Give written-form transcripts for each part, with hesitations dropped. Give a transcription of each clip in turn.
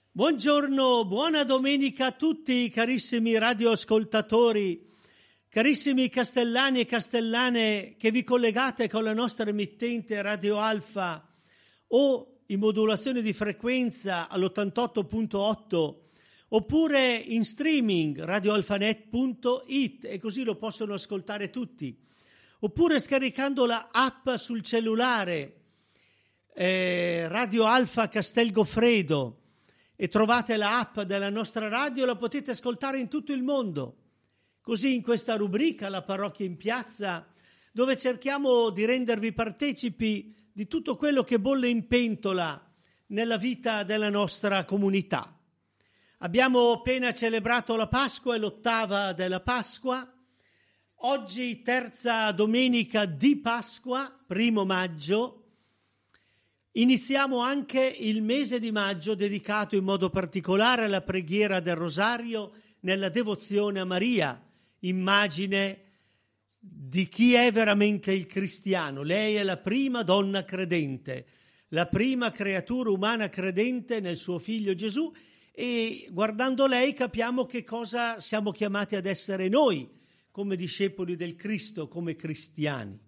Buongiorno, buona domenica a tutti carissimi radioascoltatori, carissimi castellani e castellane che vi collegate con la nostra emittente Radio Alfa o in modulazione di frequenza all'88.8 oppure in streaming radioalfanet.it e così lo possono ascoltare tutti, oppure scaricando la app sul cellulare Radio Alfa Castel Goffredo e trovate la app della nostra radio, la potete ascoltare in tutto il mondo. Così in questa rubrica La Parrocchia in Piazza, dove cerchiamo di rendervi partecipi di tutto quello che bolle in pentola nella vita della nostra comunità. Abbiamo appena celebrato la Pasqua e l'ottava della Pasqua. Oggi, terza domenica di Pasqua, 1 maggio, iniziamo anche il mese di maggio dedicato in modo particolare alla preghiera del Rosario nella devozione a Maria, immagine di chi è veramente il cristiano. Lei è la prima donna credente, la prima creatura umana credente nel suo figlio Gesù, e guardando lei capiamo che cosa siamo chiamati ad essere noi come discepoli del Cristo, come cristiani.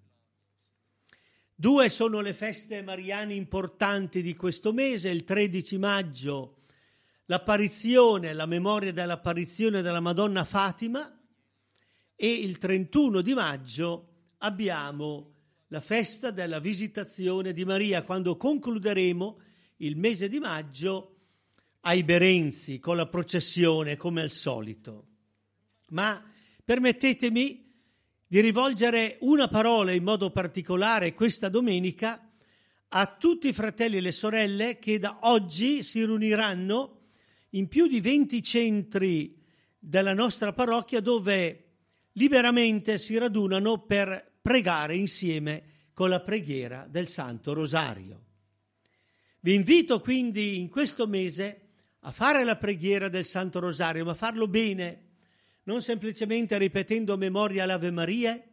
2 sono le feste mariane importanti di questo mese: il 13 maggio l'apparizione, la memoria dell'apparizione della Madonna Fatima, e il 31 di maggio abbiamo la festa della Visitazione di Maria, quando concluderemo il mese di maggio ai Berenzi con la processione come al solito. Ma permettetemi di rivolgere una parola in modo particolare questa domenica a tutti i fratelli e le sorelle che da oggi si riuniranno in più di 20 centri della nostra parrocchia, dove liberamente si radunano per pregare insieme con la preghiera del Santo Rosario. Vi invito quindi in questo mese a fare la preghiera del Santo Rosario, ma farlo bene, non semplicemente ripetendo a memoria l'Ave Maria,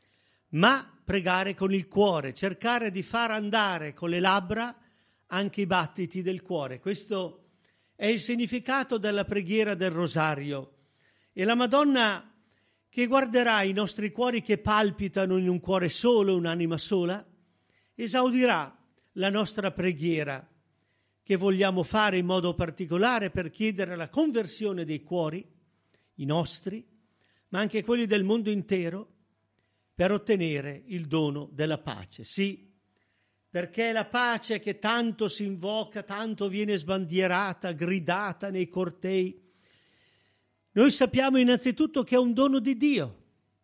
ma pregare con il cuore, cercare di far andare con le labbra anche i battiti del cuore. Questo è il significato della preghiera del Rosario. E la Madonna, che guarderà i nostri cuori che palpitano in un cuore solo, un'anima sola, esaudirà la nostra preghiera che vogliamo fare in modo particolare per chiedere la conversione dei cuori, i nostri, ma anche quelli del mondo intero, per ottenere il dono della pace. Sì, perché la pace che tanto si invoca, tanto viene sbandierata, gridata nei cortei, noi sappiamo innanzitutto che è un dono di Dio.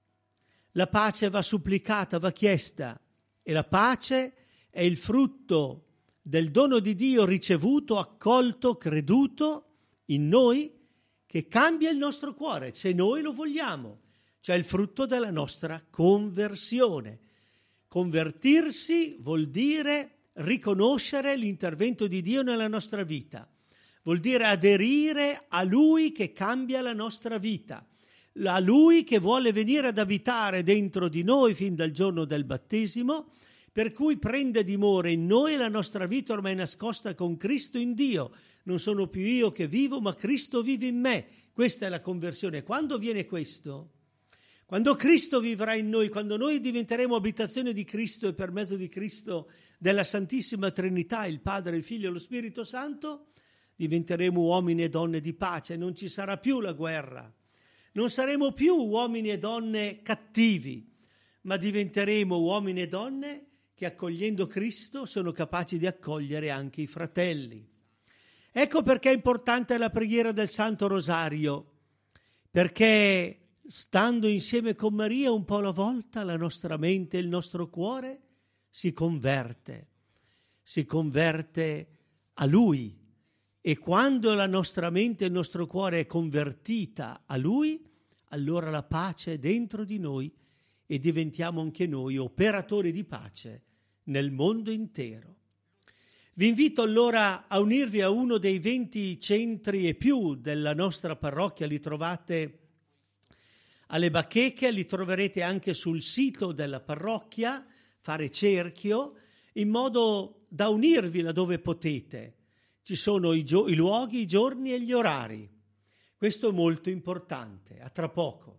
La pace va supplicata, va chiesta, e la pace è il frutto del dono di Dio ricevuto, accolto, creduto in noi, che cambia il nostro cuore, se noi lo vogliamo, cioè il frutto della nostra conversione. Convertirsi vuol dire riconoscere l'intervento di Dio nella nostra vita, vuol dire aderire a Lui che cambia la nostra vita, a Lui che vuole venire ad abitare dentro di noi fin dal giorno del battesimo, per cui prende dimora in noi, la nostra vita ormai nascosta con Cristo in Dio. Non sono più io che vivo, ma Cristo vive in me. Questa è la conversione. Quando avviene questo? Quando Cristo vivrà in noi, quando noi diventeremo abitazione di Cristo e per mezzo di Cristo della Santissima Trinità, il Padre, il Figlio e lo Spirito Santo, diventeremo uomini e donne di pace. Non ci sarà più la guerra. Non saremo più uomini e donne cattivi, ma diventeremo uomini e donne che, accogliendo Cristo, sono capaci di accogliere anche i fratelli. Ecco perché è importante la preghiera del Santo Rosario, perché stando insieme con Maria un po' alla volta, la nostra mente e il nostro cuore si converte a Lui, e quando la nostra mente e il nostro cuore è convertita a Lui, allora la pace è dentro di noi e diventiamo anche noi operatori di pace nel mondo intero. Vi invito allora a unirvi a uno dei 20 centri e più della nostra parrocchia. Li trovate alle bacheche, li troverete anche sul sito della parrocchia, fare cerchio, in modo da unirvi laddove potete. ci sono i luoghi, i giorni e gli orari. Questo è molto importante. A tra poco.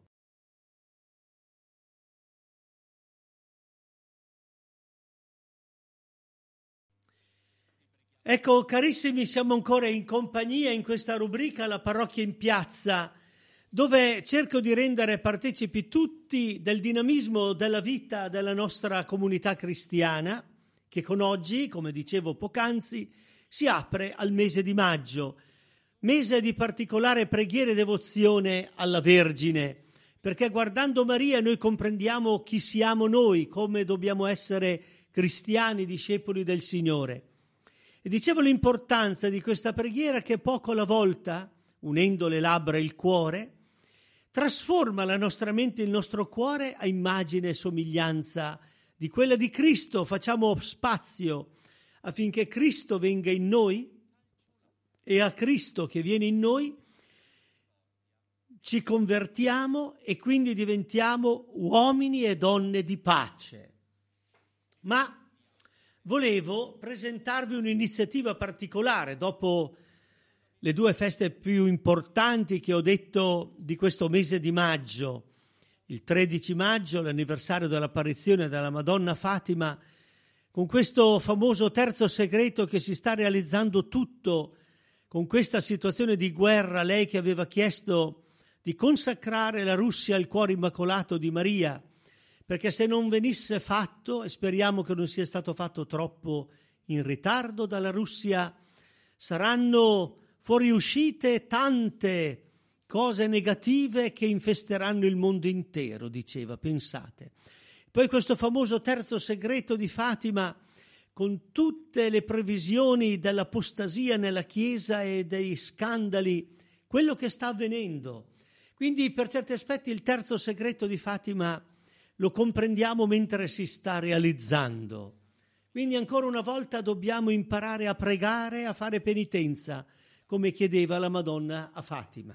Ecco, carissimi, siamo ancora in compagnia in questa rubrica La parrocchia in piazza, dove cerco di rendere partecipi tutti del dinamismo della vita della nostra comunità cristiana, che con oggi, come dicevo poc'anzi, si apre al mese di maggio, mese di particolare preghiera e devozione alla Vergine, perché guardando Maria noi comprendiamo chi siamo noi, come dobbiamo essere cristiani, discepoli del Signore. E dicevo l'importanza di questa preghiera che poco alla volta, unendo le labbra e il cuore, trasforma la nostra mente e il nostro cuore a immagine e somiglianza di quella di Cristo. Facciamo spazio affinché Cristo venga in noi e a Cristo che viene in noi ci convertiamo e quindi diventiamo uomini e donne di pace. Ma volevo presentarvi un'iniziativa particolare dopo le due feste più importanti che ho detto di questo mese di maggio. Il 13 maggio, l'anniversario dell'apparizione della Madonna Fatima, con questo famoso terzo segreto che si sta realizzando tutto con questa situazione di guerra, lei che aveva chiesto di consacrare la Russia al cuore immacolato di Maria, perché se non venisse fatto, e speriamo che non sia stato fatto troppo in ritardo dalla Russia, saranno fuoriuscite tante cose negative che infesteranno il mondo intero, diceva, pensate. Poi questo famoso terzo segreto di Fatima, con tutte le previsioni dell'apostasia nella Chiesa e dei scandali, quello che sta avvenendo. Quindi per certi aspetti il terzo segreto di Fatima lo comprendiamo mentre si sta realizzando. Quindi ancora una volta dobbiamo imparare a pregare, a fare penitenza, come chiedeva la Madonna a Fatima.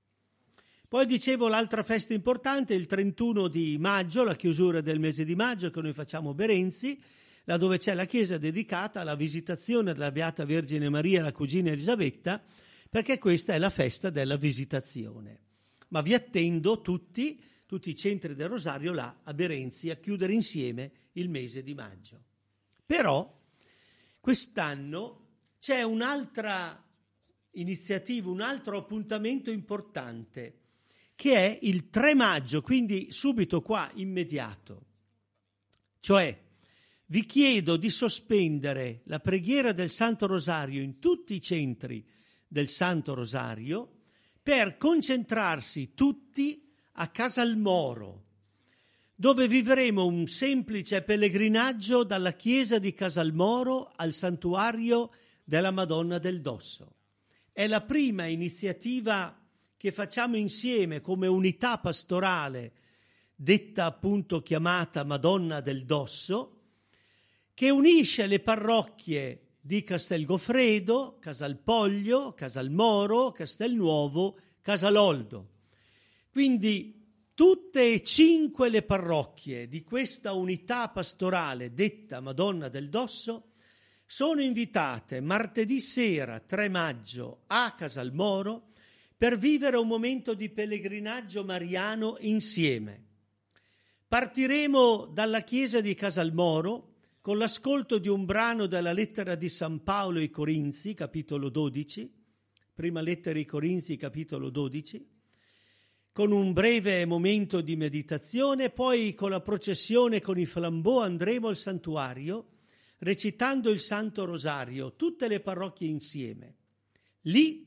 Poi dicevo l'altra festa importante, il 31 di maggio, la chiusura del mese di maggio che noi facciamo a Berenzi, là dove c'è la chiesa dedicata alla visitazione della Beata Vergine Maria e la cugina Elisabetta, perché questa è la festa della visitazione. Ma vi attendo tutti i centri del Rosario là a Berenzi a chiudere insieme il mese di maggio. Però quest'anno c'è un'altra iniziativa, un altro appuntamento importante, che è il 3 maggio, quindi subito qua, immediato. Cioè, vi chiedo di sospendere la preghiera del Santo Rosario in tutti i centri del Santo Rosario per concentrarsi tutti a Casalmoro, dove vivremo un semplice pellegrinaggio dalla chiesa di Casalmoro al santuario della Madonna del Dosso. È la prima iniziativa che facciamo insieme come unità pastorale, detta appunto chiamata Madonna del Dosso, che unisce le parrocchie di Castelgofredo, Casalpoglio, Casalmoro, Castelnuovo, Casaloldo. Quindi tutte e 5 le parrocchie di questa unità pastorale detta Madonna del Dosso sono invitate martedì sera 3 maggio a Casalmoro per vivere un momento di pellegrinaggio mariano insieme. Partiremo dalla chiesa di Casalmoro con l'ascolto di un brano della lettera di San Paolo ai Corinzi, capitolo 12, prima lettera ai Corinzi, capitolo 12, con un breve momento di meditazione, poi con la processione con i flambeau andremo al santuario, recitando il Santo Rosario, tutte le parrocchie insieme. Lì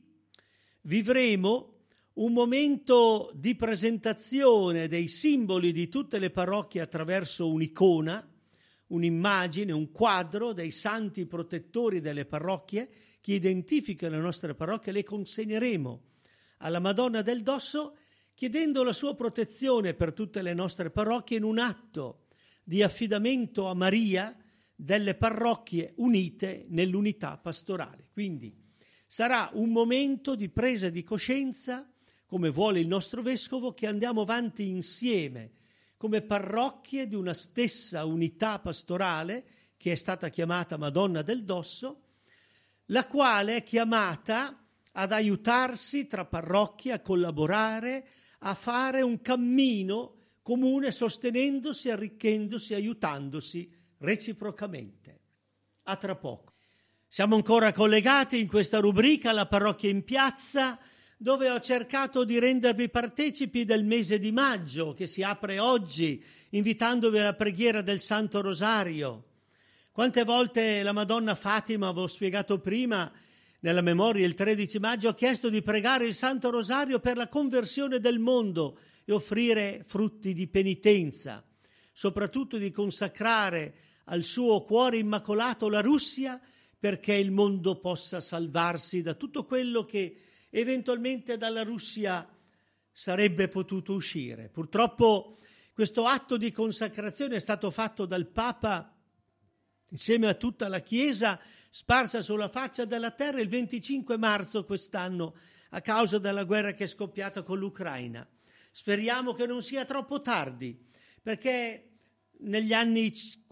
vivremo un momento di presentazione dei simboli di tutte le parrocchie attraverso un'icona, un'immagine, un quadro dei santi protettori delle parrocchie che identificano le nostre parrocchie. Le consegneremo alla Madonna del Dosso chiedendo la sua protezione per tutte le nostre parrocchie in un atto di affidamento a Maria delle parrocchie unite nell'unità pastorale. Quindi sarà un momento di presa di coscienza, come vuole il nostro Vescovo, che andiamo avanti insieme come parrocchie di una stessa unità pastorale che è stata chiamata Madonna del Dosso, la quale è chiamata ad aiutarsi tra parrocchie, a collaborare, a fare un cammino comune, sostenendosi, arricchendosi, aiutandosi reciprocamente. A tra poco. Siamo ancora collegati in questa rubrica alla Parrocchia in Piazza, dove ho cercato di rendervi partecipi del mese di maggio, che si apre oggi, invitandovi alla preghiera del Santo Rosario. Quante volte la Madonna Fatima, avevo spiegato prima, nella memoria il 13 maggio, ha chiesto di pregare il Santo Rosario per la conversione del mondo e offrire frutti di penitenza, soprattutto di consacrare al suo cuore immacolato la Russia, perché il mondo possa salvarsi da tutto quello che eventualmente dalla Russia sarebbe potuto uscire. Purtroppo questo atto di consacrazione è stato fatto dal Papa insieme a tutta la Chiesa sparsa sulla faccia della terra il 25 marzo quest'anno a causa della guerra che è scoppiata con l'Ucraina. Speriamo che non sia troppo tardi, perché negli anni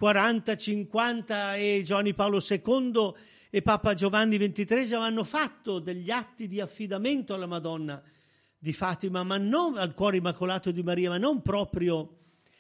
40-50 e Giovanni Paolo II e Papa Giovanni XXIII hanno fatto degli atti di affidamento alla Madonna di Fatima, ma non al cuore immacolato di Maria, ma non proprio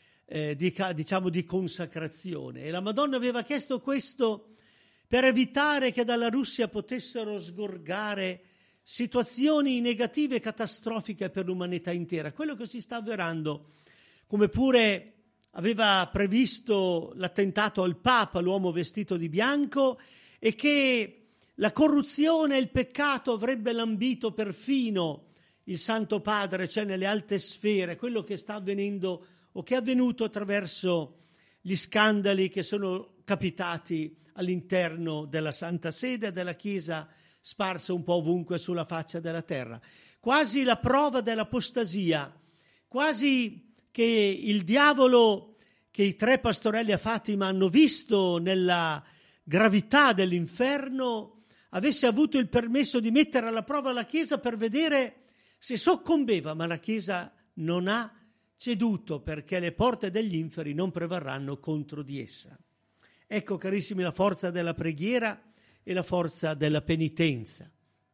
di consacrazione. E la Madonna aveva chiesto questo per evitare che dalla Russia potessero sgorgare situazioni negative e catastrofiche per l'umanità intera. Quello che si sta avverando, come pure aveva previsto l'attentato al Papa, l'uomo vestito di bianco, e che la corruzione e il peccato avrebbe lambito perfino il Santo Padre, cioè nelle alte sfere, quello che sta avvenendo o che è avvenuto attraverso gli scandali che sono capitati all'interno della Santa Sede e della Chiesa sparsa un po' ovunque sulla faccia della terra. Quasi la prova dell'apostasia, quasi che il diavolo, che i tre pastorelli a Fatima hanno visto nella gravità dell'inferno, avesse avuto il permesso di mettere alla prova la Chiesa per vedere se soccombeva, ma la Chiesa non ha ceduto, perché le porte degli inferi non prevarranno contro di essa. Ecco, carissimi, la forza della preghiera e la forza della penitenza.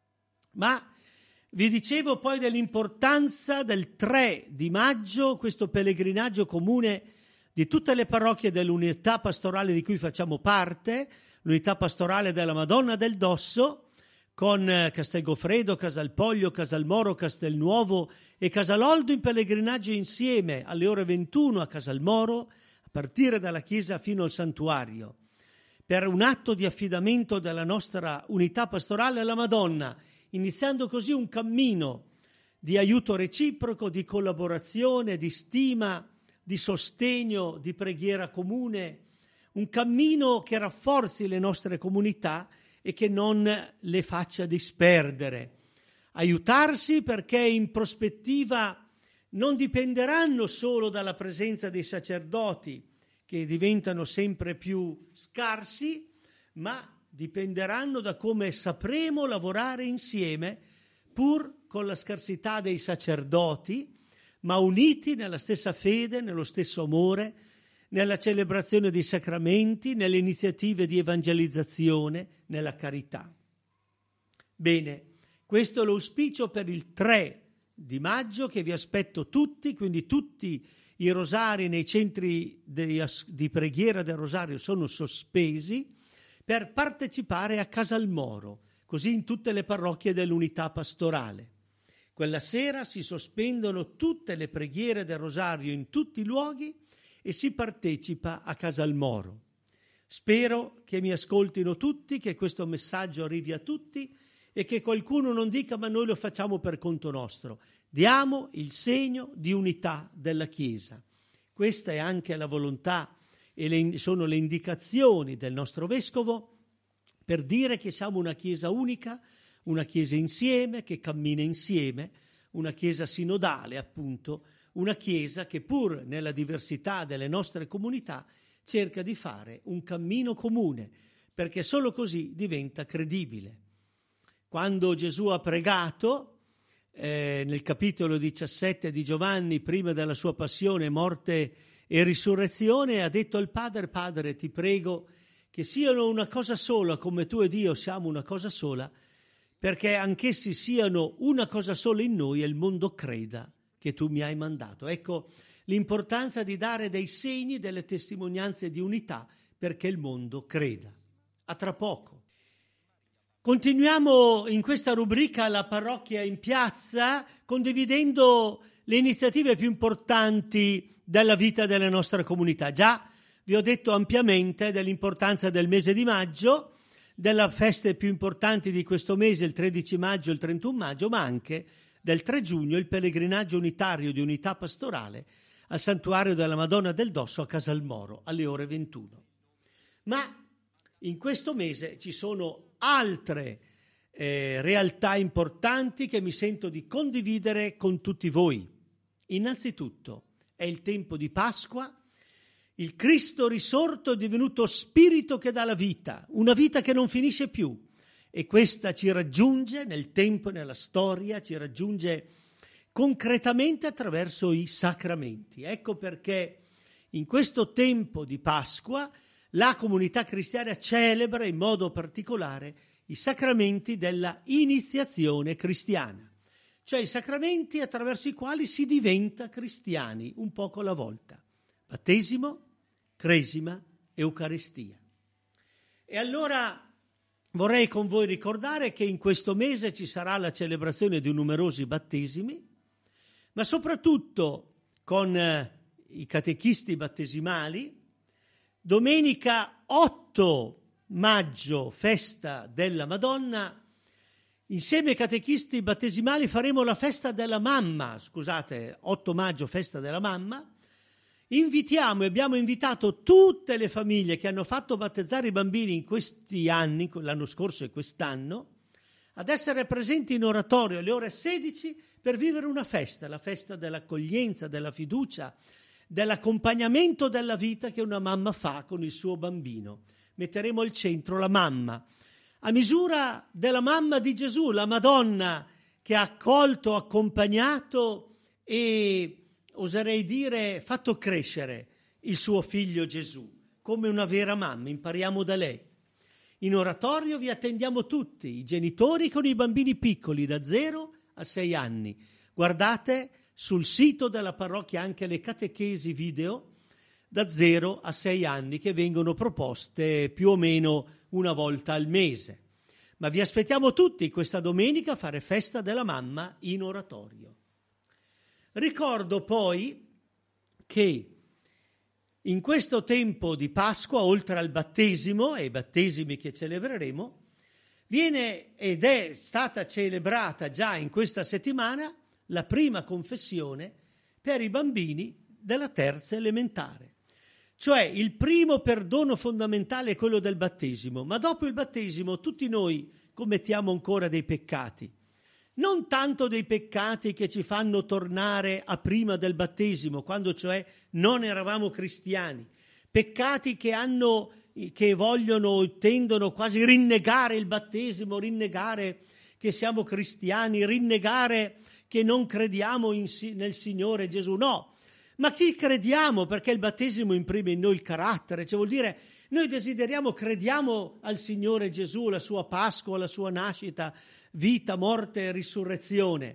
Ma vi dicevo poi dell'importanza del 3 di maggio, questo pellegrinaggio comune di tutte le parrocchie dell'unità pastorale di cui facciamo parte, l'unità pastorale della Madonna del Dosso, con Castelgofredo, Casalpoglio, Casalmoro, Castelnuovo e Casaloldo in pellegrinaggio insieme alle ore 21 a Casalmoro, a partire dalla chiesa fino al santuario, per un atto di affidamento della nostra unità pastorale alla Madonna, iniziando così un cammino di aiuto reciproco, di collaborazione, di stima, di sostegno, di preghiera comune, un cammino che rafforzi le nostre comunità e che non le faccia disperdere. Aiutarsi perché in prospettiva non dipenderanno solo dalla presenza dei sacerdoti, che diventano sempre più scarsi, ma dipenderanno da come sapremo lavorare insieme, pur con la scarsità dei sacerdoti, ma uniti nella stessa fede, nello stesso amore, nella celebrazione dei sacramenti, nelle iniziative di evangelizzazione, nella carità. Bene, questo è l'auspicio per il 3 di maggio, che vi aspetto tutti, quindi tutti i rosari nei centri di preghiera del rosario sono sospesi, per partecipare a Casalmoro, così in tutte le parrocchie dell'unità pastorale. Quella sera si sospendono tutte le preghiere del rosario in tutti i luoghi e si partecipa a Casalmoro. Spero che mi ascoltino tutti, che questo messaggio arrivi a tutti e che qualcuno non dica ma noi lo facciamo per conto nostro. Diamo il segno di unità della Chiesa. Questa è anche la volontà e sono le indicazioni del nostro Vescovo per dire che siamo una Chiesa unica, una Chiesa insieme, che cammina insieme, una Chiesa sinodale appunto, una Chiesa che pur nella diversità delle nostre comunità cerca di fare un cammino comune, perché solo così diventa credibile. Quando Gesù ha pregato, nel capitolo 17 di Giovanni, prima della sua passione, morte e risurrezione, ha detto al Padre: Padre, ti prego che siano una cosa sola come tu ed io siamo una cosa sola, perché anch'essi siano una cosa sola in noi e il mondo creda che tu mi hai mandato. Ecco l'importanza di dare dei segni, delle testimonianze di unità perché il mondo creda. A tra poco. Continuiamo in questa rubrica La parrocchia in piazza, condividendo le iniziative più importanti della vita della nostra comunità. Già vi ho detto ampiamente dell'importanza del mese di maggio, delle feste più importanti di questo mese, il 13 maggio e il 31 maggio, ma anche del 3 giugno, il pellegrinaggio unitario di unità pastorale al Santuario della Madonna del Dosso a Casalmoro alle ore 21. Ma in questo mese ci sono altre realtà importanti che mi sento di condividere con tutti voi. Innanzitutto è il tempo di Pasqua. Il Cristo risorto è divenuto spirito che dà la vita, una vita che non finisce più, e questa ci raggiunge nel tempo e nella storia, ci raggiunge concretamente attraverso i sacramenti. Ecco perché in questo tempo di Pasqua la comunità cristiana celebra in modo particolare i sacramenti della iniziazione cristiana, cioè i sacramenti attraverso i quali si diventa cristiani un poco alla volta. Battesimo, cresima, Eucaristia. E allora vorrei con voi ricordare che in questo mese ci sarà la celebrazione di numerosi battesimi, ma soprattutto con i catechisti battesimali. Domenica 8 maggio, festa della Madonna, insieme ai catechisti battesimali faremo la festa della mamma, 8 maggio, festa della mamma. Abbiamo invitato tutte le famiglie che hanno fatto battezzare i bambini in questi anni, l'anno scorso e quest'anno, ad essere presenti in oratorio alle ore 16 per vivere una festa, la festa dell'accoglienza, della fiducia, dell'accompagnamento della vita che una mamma fa con il suo bambino. Metteremo al centro la mamma, a misura della mamma di Gesù, la Madonna che ha accolto, accompagnato e, oserei dire, fatto crescere il suo figlio Gesù, come una vera mamma. Impariamo da lei. In oratorio vi attendiamo tutti, i genitori con i bambini piccoli da 0 a 6 anni. Guardate sul sito della parrocchia anche le catechesi video da 0 a 6 anni che vengono proposte più o meno una volta al mese. Ma vi aspettiamo tutti questa domenica a fare festa della mamma in oratorio. Ricordo poi che in questo tempo di Pasqua, oltre al battesimo e ai battesimi che celebreremo, viene ed è stata celebrata già in questa settimana la prima confessione per i bambini della terza elementare. Cioè il primo perdono fondamentale è quello del battesimo, ma dopo il battesimo tutti noi commettiamo ancora dei peccati. Non tanto dei peccati che ci fanno tornare a prima del battesimo, quando cioè non eravamo cristiani, peccati che vogliono, tendono quasi a rinnegare il battesimo, rinnegare che siamo cristiani, rinnegare che non crediamo nel Signore Gesù. No, ma ci crediamo perché il battesimo imprime in noi il carattere, cioè vuol dire noi desideriamo, crediamo al Signore Gesù, la sua Pasqua, la sua nascita, vita, morte e risurrezione.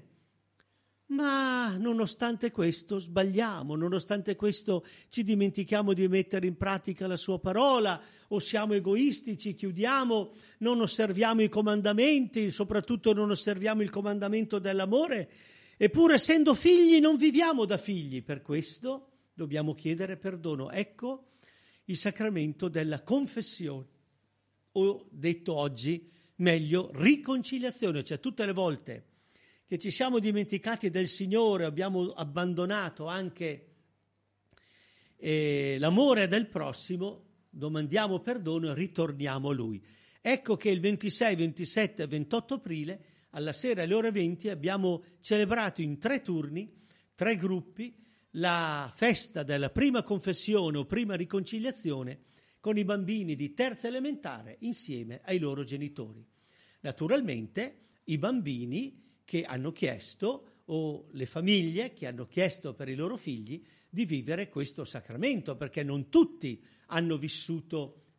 Ma nonostante questo sbagliamo, nonostante questo ci dimentichiamo di mettere in pratica la sua parola, o siamo egoistici, chiudiamo, non osserviamo i comandamenti, soprattutto non osserviamo il comandamento dell'amore, eppure essendo figli non viviamo da figli. Per questo dobbiamo chiedere perdono. Ecco il sacramento della confessione, o detto oggi meglio riconciliazione, cioè tutte le volte che ci siamo dimenticati del Signore, abbiamo abbandonato anche l'amore del prossimo, domandiamo perdono e ritorniamo a Lui. Ecco che il 26, 27 e 28 aprile, alla sera alle ore 20, abbiamo celebrato in 3 turni, 3 gruppi, la festa della prima confessione o prima riconciliazione con i bambini di terza elementare insieme ai loro genitori. Naturalmente i bambini che hanno chiesto o le famiglie che hanno chiesto per i loro figli di vivere questo sacramento, perché non tutti hanno vissuto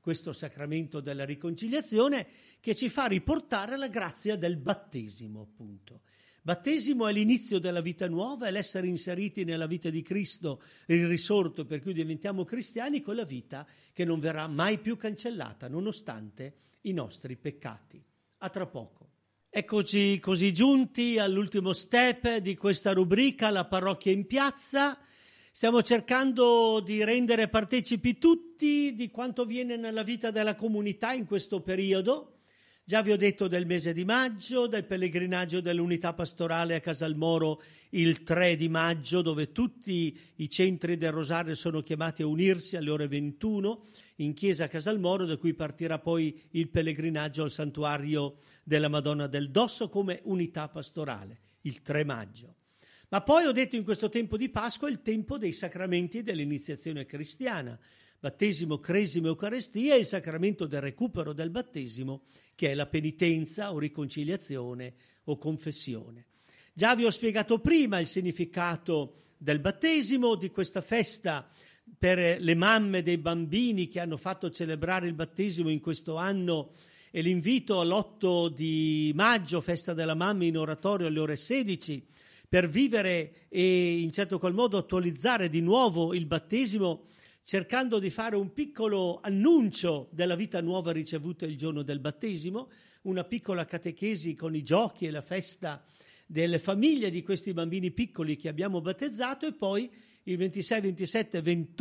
questo sacramento della riconciliazione, che ci fa riportare alla grazia del battesimo, appunto. Battesimo è l'inizio della vita nuova, è l'essere inseriti nella vita di Cristo, il risorto per cui diventiamo cristiani, quella vita che non verrà mai più cancellata, nonostante i nostri peccati. A tra poco. Eccoci così giunti all'ultimo step di questa rubrica, la parrocchia in piazza. Stiamo cercando di rendere partecipi tutti di quanto avviene nella vita della comunità in questo periodo. Già vi ho detto del mese di maggio, del pellegrinaggio dell'unità pastorale a Casalmoro il 3 di maggio, dove tutti i centri del Rosario sono chiamati a unirsi alle ore 21 in chiesa Casalmoro, da cui partirà poi il pellegrinaggio al santuario della Madonna del Dosso come unità pastorale, il 3 maggio. Ma poi ho detto in questo tempo di Pasqua è il tempo dei sacramenti dell'iniziazione cristiana, battesimo, cresima, eucaristia e il sacramento del recupero del battesimo, che è la penitenza o riconciliazione o confessione. Già vi ho spiegato prima il significato del battesimo, di questa festa per le mamme dei bambini che hanno fatto celebrare il battesimo in questo anno, e l'invito all'8 di maggio, festa della mamma in oratorio alle ore 16, per vivere e in certo qual modo attualizzare di nuovo il battesimo, cercando di fare un piccolo annuncio della vita nuova ricevuta il giorno del battesimo, una piccola catechesi con i giochi e la festa delle famiglie di questi bambini piccoli che abbiamo battezzato, e poi il 26, 27 e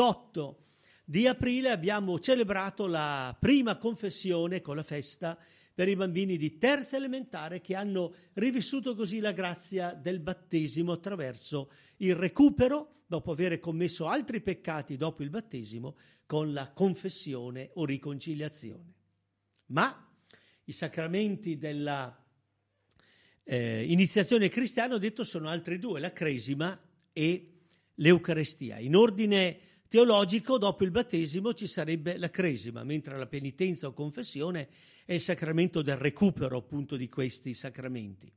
28 di aprile abbiamo celebrato la prima confessione con la festa per i bambini di terza elementare che hanno rivissuto così la grazia del battesimo attraverso il recupero, dopo aver commesso altri peccati dopo il battesimo, con la confessione o riconciliazione. Ma i sacramenti della iniziazione cristiana, ho detto, sono altri due, la cresima e l'Eucarestia. In ordine teologico, dopo il battesimo ci sarebbe la cresima, mentre la penitenza o confessione è il sacramento del recupero, appunto, di questi sacramenti.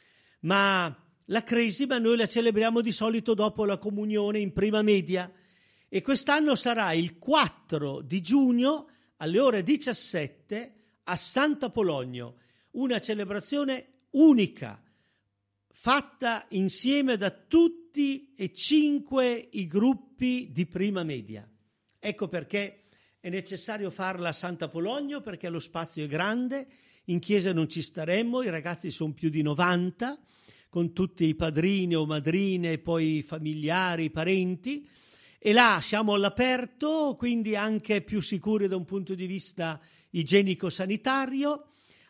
Ma la cresima noi la celebriamo di solito dopo la comunione in prima media, e quest'anno sarà il 4 di giugno alle ore 17 a Sant'Apolonio, una celebrazione unica, fatta insieme da tutti e 5 i gruppi di prima media. Ecco perché è necessario farla a Sant'Apolonio, perché lo spazio è grande, in chiesa non ci staremmo, i ragazzi sono più di 90, con tutti i padrini o madrine, e poi familiari, parenti, e là siamo all'aperto, quindi anche più sicuri da un punto di vista igienico-sanitario.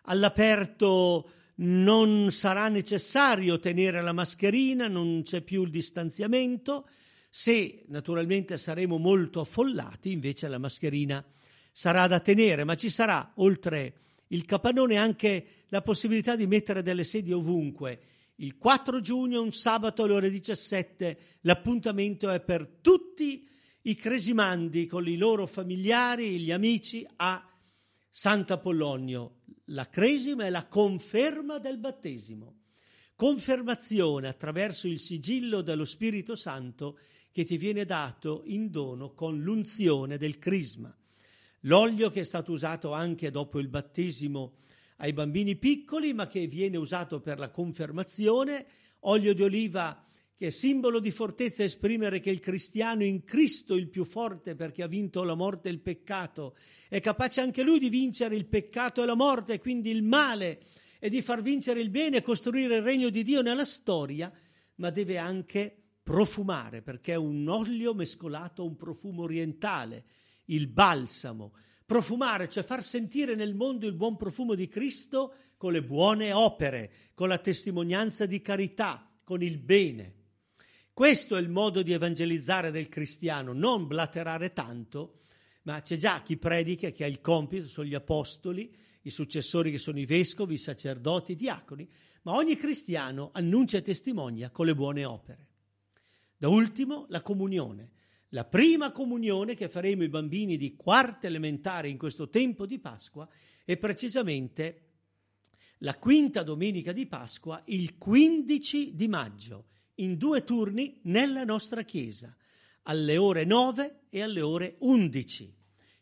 All'aperto non sarà necessario tenere la mascherina, non c'è più il distanziamento. Se naturalmente saremo molto affollati, invece la mascherina sarà da tenere, ma ci sarà, oltre il capannone, anche la possibilità di mettere delle sedie ovunque. Il 4 giugno, un sabato alle ore 17, l'appuntamento è per tutti i cresimandi con i loro familiari, gli amici, a Sant'Apollonio. La cresima è la conferma del battesimo, confermazione attraverso il sigillo dello Spirito Santo che ti viene dato in dono con l'unzione del crisma. L'olio che è stato usato anche dopo il battesimo ai bambini piccoli, ma che viene usato per la confermazione, olio di oliva che è simbolo di fortezza, esprimere che il cristiano in Cristo, il più forte perché ha vinto la morte e il peccato, è capace anche lui di vincere il peccato e la morte, e quindi il male, e di far vincere il bene e costruire il regno di Dio nella storia, ma deve anche profumare, perché è un olio mescolato a un profumo orientale, il balsamo. Profumare, cioè far sentire nel mondo il buon profumo di Cristo con le buone opere, con la testimonianza di carità, con il bene. Questo è il modo di evangelizzare del cristiano, non blaterare tanto, ma c'è già chi predica, che ha il compito, sono gli apostoli, i successori che sono i vescovi, i sacerdoti, i diaconi, ma ogni cristiano annuncia e testimonia con le buone opere. Da ultimo, la comunione. La prima comunione che faremo ai bambini di quarta elementare in questo tempo di Pasqua è precisamente la quinta domenica di Pasqua, il 15 di maggio, in 2 turni nella nostra chiesa, alle ore 9 e alle ore 11.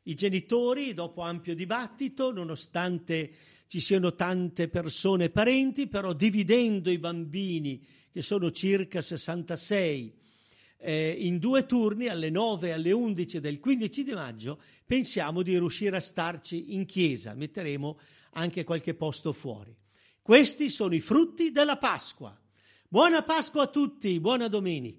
I genitori, dopo ampio dibattito, nonostante ci siano tante persone parenti, però dividendo i bambini, che sono circa 66, in 2 turni, alle 9 e alle 11 del 15 di maggio, pensiamo di riuscire a starci in chiesa. Metteremo anche qualche posto fuori. Questi sono i frutti della Pasqua. Buona Pasqua a tutti, buona domenica.